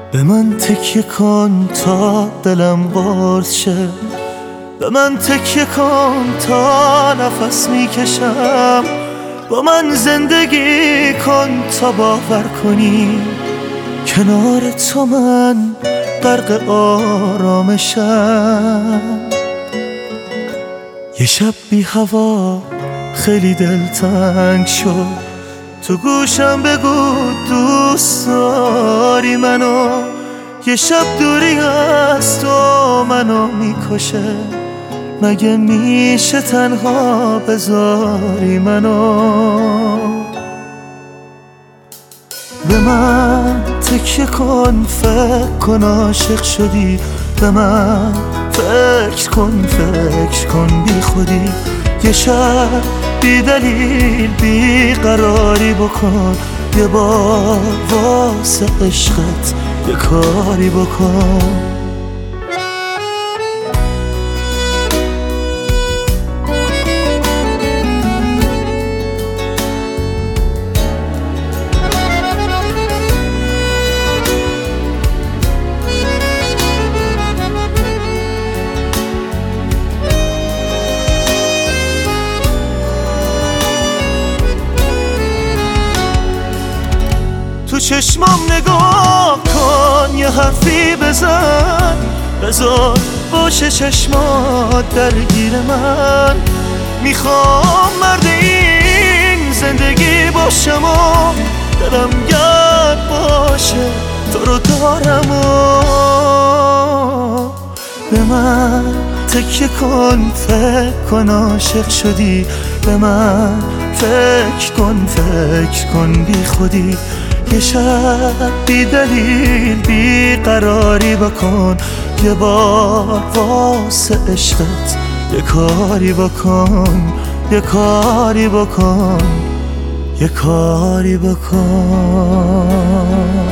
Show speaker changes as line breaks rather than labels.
به من تکیه کن تا دلم قرص شه، به من تکیه کن تا نفس میکشم، با من زندگی کن تا باور کنی کنار تو من غرق آرامشم. یه شب بی هوا خیلی دلتنگ شد، تو گوشم بگو دوست داری منو، یه شب دوری از تو منو میکشه، مگه میشه تنها بذاری منو؟ به من تکیه کن، فکر کن عاشق شدی، به من فکر کن بی خودی، یه شب بی دلیل بی قراری بکن، یه بار واسه عشقت یه کاری بکن. تو چشمام نگاه کن، یه حرفی بزن، بذار باشه چشمات درگیر من، میخوام مرد این زندگی باشم و دلم گرد باشه تو رو دارم و به من تکیه کن، فکر کن عاشق شدی، به من فکر کن بی خودی، یه شب بی دلیل بی قراری بکن، یه بار واسه عشقت یه کاری بکن، یه کاری بکن، یه کاری بکن.